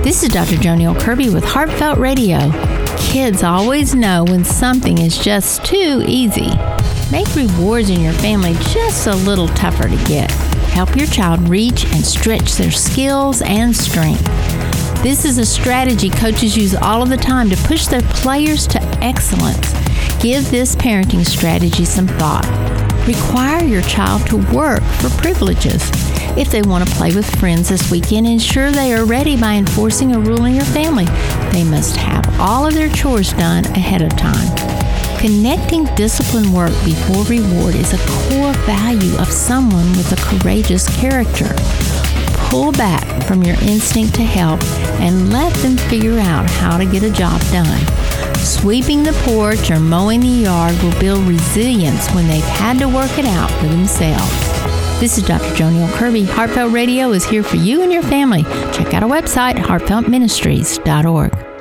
This is Dr. Joniel Kirby with Heartfelt Radio. Kids always know when something is just too easy. Make rewards in your family just a little tougher to get. Help your child reach and stretch their skills and strength. This is a strategy coaches use all of the time to push their players to excellence. Give this parenting strategy some thought. Require your child to work for privileges. If they want to play with friends this weekend, ensure they are ready by enforcing a rule in your family. They must have all of their chores done ahead of time. Connecting discipline work before reward is a core value of someone with a courageous character. Pull back from your instinct to help and let them figure out how to get a job done. Sweeping the porch or mowing the yard will build resilience when they've had to work it out for themselves. This is Dr. Joniel Kirby. Heartfelt Radio is here for you and your family. Check out our website, heartfeltministries.org.